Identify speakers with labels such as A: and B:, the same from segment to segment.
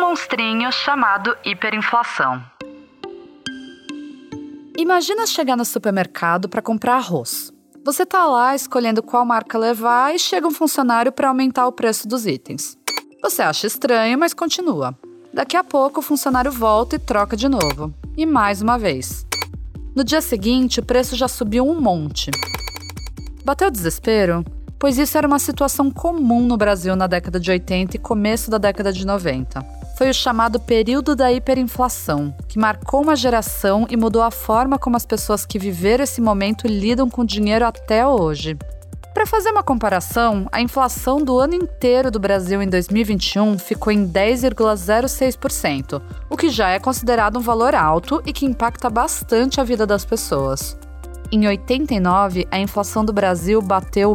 A: monstrinho chamado hiperinflação. Imagina chegar no supermercado para comprar arroz. Você tá lá escolhendo qual marca levar e chega um funcionário para aumentar o preço dos itens. Você acha estranho, mas continua. Daqui a pouco o funcionário volta e troca de novo. E mais uma vez. No dia seguinte, o preço já subiu um monte. Bateu desespero? Pois isso era uma situação comum no Brasil na década de 80 e começo da década de 90. Foi o chamado período da hiperinflação, que marcou uma geração e mudou a forma como as pessoas que viveram esse momento lidam com dinheiro até hoje. Para fazer uma comparação, a inflação do ano inteiro do Brasil em 2021 ficou em 10,06%, o que já é considerado um valor alto e que impacta bastante a vida das pessoas. Em 89, a inflação do Brasil bateu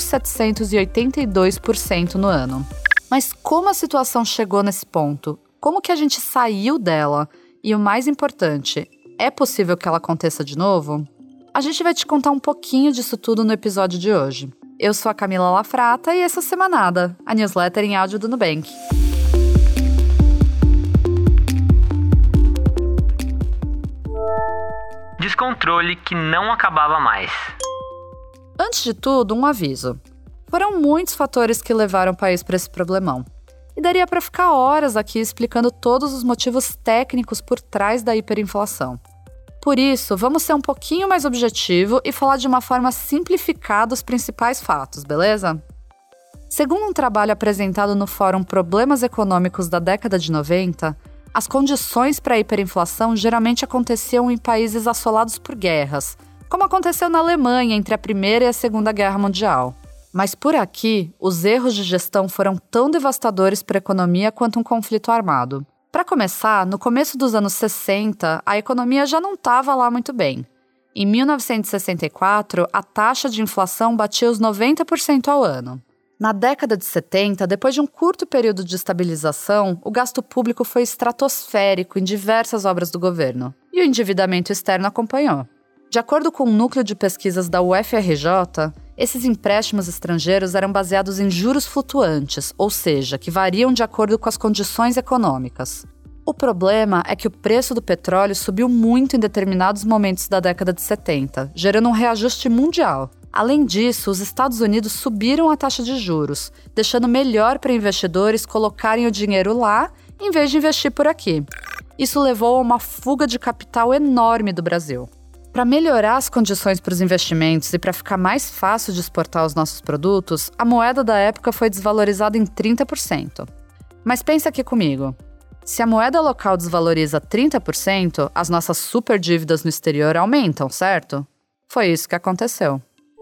A: 1.782% no ano. Mas como a situação chegou nesse ponto? Como que a gente saiu dela? E o mais importante, é possível que ela aconteça de novo? A gente vai te contar um pouquinho disso tudo no episódio de hoje. Eu sou a Camila Lafrata e essa é a Semanada, a newsletter em áudio do Nubank.
B: Descontrole que não acabava mais.
A: Antes de tudo, um aviso. Foram muitos fatores que levaram o país para esse problemão. E daria para ficar horas aqui explicando todos os motivos técnicos por trás da hiperinflação. Por isso, vamos ser um pouquinho mais objetivo e falar de uma forma simplificada os principais fatos, beleza? Segundo um trabalho apresentado no Fórum Problemas Econômicos da década de 90, as condições para a hiperinflação geralmente aconteciam em países assolados por guerras, como aconteceu na Alemanha entre a Primeira e a Segunda Guerra Mundial. Mas por aqui, os erros de gestão foram tão devastadores para a economia quanto um conflito armado. Para começar, no começo dos anos 60, a economia já não estava lá muito bem. Em 1964, a taxa de inflação batia os 90% ao ano. Na década de 70, depois de um curto período de estabilização, o gasto público foi estratosférico em diversas obras do governo, e o endividamento externo acompanhou. De acordo com um núcleo de pesquisas da UFRJ, esses empréstimos estrangeiros eram baseados em juros flutuantes, ou seja, que variam de acordo com as condições econômicas. O problema é que o preço do petróleo subiu muito em determinados momentos da década de 70, gerando um reajuste mundial. Além disso, os Estados Unidos subiram a taxa de juros, deixando melhor para investidores colocarem o dinheiro lá em vez de investir por aqui. Isso levou a uma fuga de capital enorme do Brasil. Para melhorar as condições para os investimentos e para ficar mais fácil de exportar os nossos produtos, a moeda da época foi desvalorizada em 30%. Mas pensa aqui comigo. Se a moeda local desvaloriza 30%, as nossas super dívidas no exterior aumentam, certo? Foi isso que aconteceu.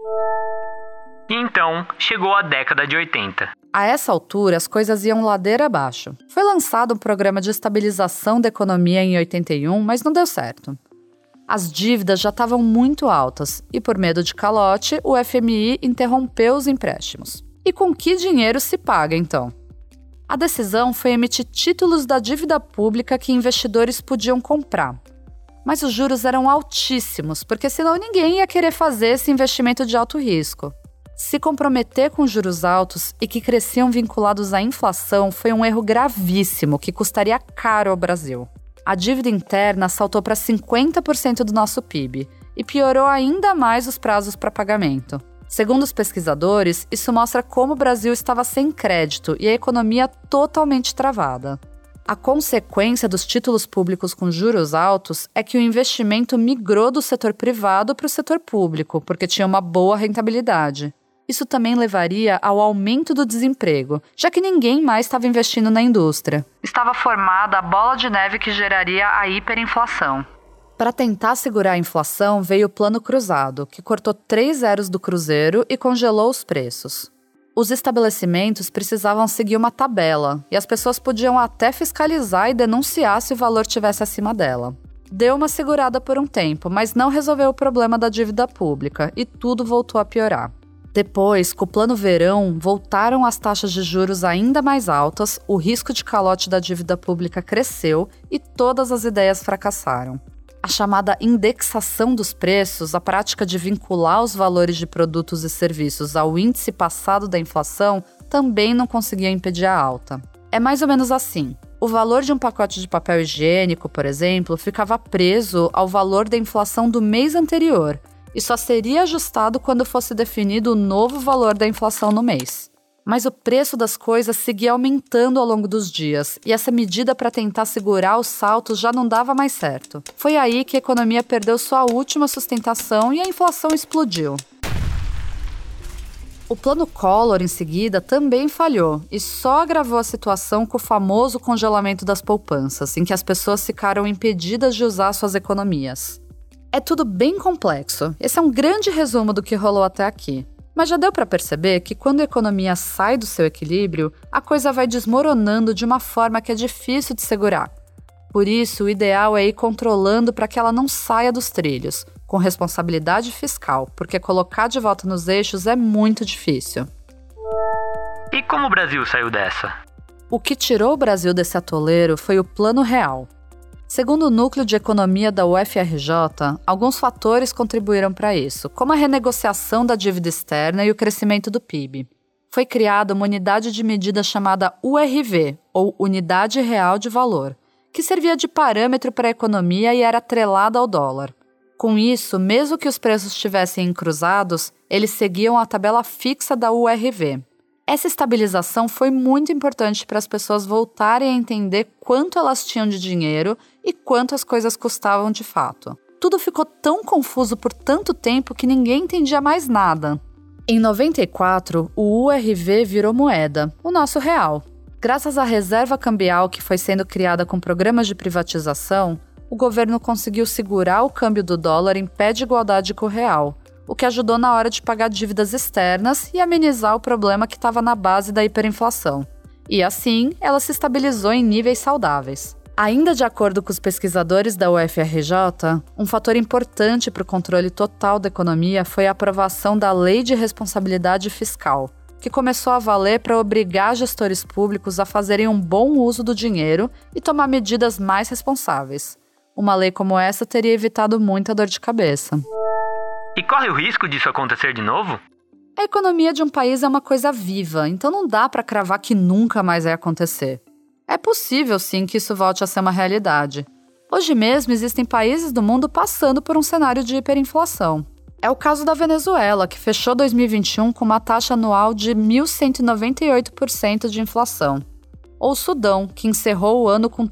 B: E então, chegou a década de 80.
A: A essa altura, as coisas iam ladeira abaixo. Foi lançado um programa de estabilização da economia em 81, mas não deu certo. As dívidas já estavam muito altas e, por medo de calote, o FMI interrompeu os empréstimos. E com que dinheiro se paga, então? A decisão foi emitir títulos da dívida pública que investidores podiam comprar. Mas os juros eram altíssimos, porque senão ninguém ia querer fazer esse investimento de alto risco. Se comprometer com juros altos e que cresciam vinculados à inflação foi um erro gravíssimo que custaria caro ao Brasil. A dívida interna saltou para 50% do nosso PIB e piorou ainda mais os prazos para pagamento. Segundo os pesquisadores, isso mostra como o Brasil estava sem crédito e a economia totalmente travada. A consequência dos títulos públicos com juros altos é que o investimento migrou do setor privado para o setor público, porque tinha uma boa rentabilidade. Isso também levaria ao aumento do desemprego, já que ninguém mais estava investindo na indústria. Estava formada a bola de neve que geraria a hiperinflação. Para tentar segurar a inflação, veio o Plano Cruzado, que cortou 3 zeros do cruzeiro e congelou os preços. Os estabelecimentos precisavam seguir uma tabela, e as pessoas podiam até fiscalizar e denunciar se o valor estivesse acima dela. Deu uma segurada por um tempo, mas não resolveu o problema da dívida pública, e tudo voltou a piorar. Depois, com o Plano Verão, voltaram as taxas de juros ainda mais altas, o risco de calote da dívida pública cresceu e todas as ideias fracassaram. A chamada indexação dos preços, a prática de vincular os valores de produtos e serviços ao índice passado da inflação, também não conseguia impedir a alta. É mais ou menos assim. O valor de um pacote de papel higiênico, por exemplo, ficava preso ao valor da inflação do mês anterior e só seria ajustado quando fosse definido o novo valor da inflação no mês. Mas o preço das coisas seguia aumentando ao longo dos dias, e essa medida para tentar segurar os saltos já não dava mais certo. Foi aí que a economia perdeu sua última sustentação e a inflação explodiu. O plano Collor, em seguida, também falhou e só agravou a situação com o famoso congelamento das poupanças, em que as pessoas ficaram impedidas de usar suas economias. É tudo bem complexo. Esse é um grande resumo do que rolou até aqui. Mas já deu para perceber que quando a economia sai do seu equilíbrio, a coisa vai desmoronando de uma forma que é difícil de segurar. Por isso, o ideal é ir controlando para que ela não saia dos trilhos, com responsabilidade fiscal, porque colocar de volta nos eixos é muito difícil.
B: E como o Brasil saiu dessa?
A: O que tirou o Brasil desse atoleiro foi o Plano Real. Segundo o Núcleo de Economia da UFRJ, alguns fatores contribuíram para isso, como a renegociação da dívida externa e o crescimento do PIB. Foi criada uma unidade de medida chamada URV, ou Unidade Real de Valor, que servia de parâmetro para a economia e era atrelada ao dólar. Com isso, mesmo que os preços estivessem encruzados, eles seguiam a tabela fixa da URV. Essa estabilização foi muito importante para as pessoas voltarem a entender quanto elas tinham de dinheiro e quanto as coisas custavam de fato. Tudo ficou tão confuso por tanto tempo que ninguém entendia mais nada. Em 94, o URV virou moeda, o nosso real. Graças à reserva cambial que foi sendo criada com programas de privatização, o governo conseguiu segurar o câmbio do dólar em pé de igualdade com o real, o que ajudou na hora de pagar dívidas externas e amenizar o problema que estava na base da hiperinflação. E assim, ela se estabilizou em níveis saudáveis. Ainda de acordo com os pesquisadores da UFRJ, um fator importante para o controle total da economia foi a aprovação da Lei de Responsabilidade Fiscal, que começou a valer para obrigar gestores públicos a fazerem um bom uso do dinheiro e tomar medidas mais responsáveis. Uma lei como essa teria evitado muita dor de cabeça.
B: E corre o risco disso acontecer de novo?
A: A economia de um país é uma coisa viva, então não dá para cravar que nunca mais vai acontecer. É possível, sim, que isso volte a ser uma realidade. Hoje mesmo existem países do mundo passando por um cenário de hiperinflação. É o caso da Venezuela, que fechou 2021 com uma taxa anual de 1.198% de inflação. Ou o Sudão, que encerrou o ano com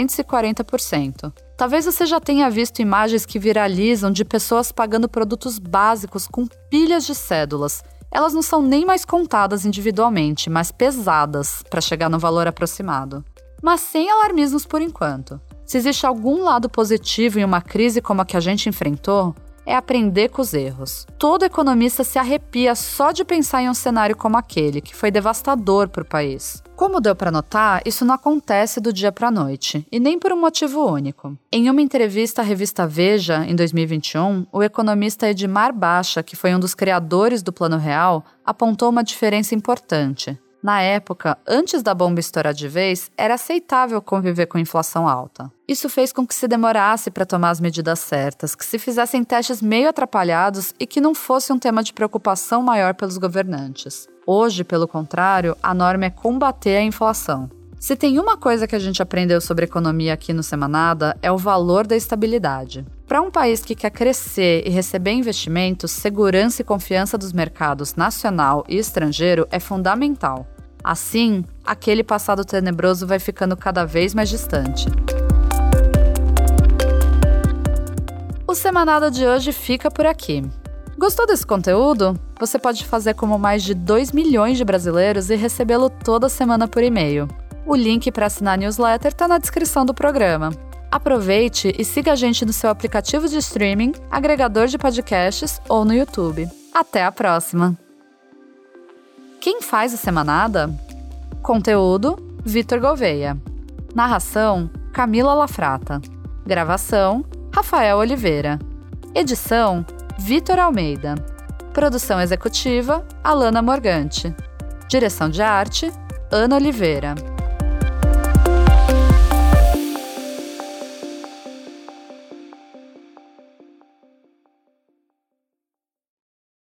A: 340%. Talvez você já tenha visto imagens que viralizam de pessoas pagando produtos básicos com pilhas de cédulas. Elas não são nem mais contadas individualmente, mas pesadas para chegar no valor aproximado. Mas sem alarmismos por enquanto. Se existe algum lado positivo em uma crise como a que a gente enfrentou, é aprender com os erros. Todo economista se arrepia só de pensar em um cenário como aquele, que foi devastador para o país. Como deu para notar, isso não acontece do dia para a noite, e nem por um motivo único. Em uma entrevista à revista Veja, em 2021, o economista Edmar Baixa, que foi um dos criadores do Plano Real, apontou uma diferença importante. Na época, antes da bomba estourar de vez, era aceitável conviver com inflação alta. Isso fez com que se demorasse para tomar as medidas certas, que se fizessem testes meio atrapalhados e que não fosse um tema de preocupação maior pelos governantes. Hoje, pelo contrário, a norma é combater a inflação. Se tem uma coisa que a gente aprendeu sobre economia aqui no Semanada, é o valor da estabilidade. Para um país que quer crescer e receber investimentos, segurança e confiança dos mercados nacional e estrangeiro é fundamental. Assim, aquele passado tenebroso vai ficando cada vez mais distante. O Semanada de hoje fica por aqui. Gostou desse conteúdo? Você pode fazer como mais de 2 milhões de brasileiros e recebê-lo toda semana por e-mail. O link para assinar a newsletter está na descrição do programa. Aproveite e siga a gente no seu aplicativo de streaming, agregador de podcasts ou no YouTube. Até a próxima! Quem faz o Semanada? Conteúdo: Vitor Gouveia. Narração: Camila Lafrata. Gravação: Rafael Oliveira. Edição: Vitor Almeida. Produção executiva: Alana Morgante. Direção de arte: Ana Oliveira.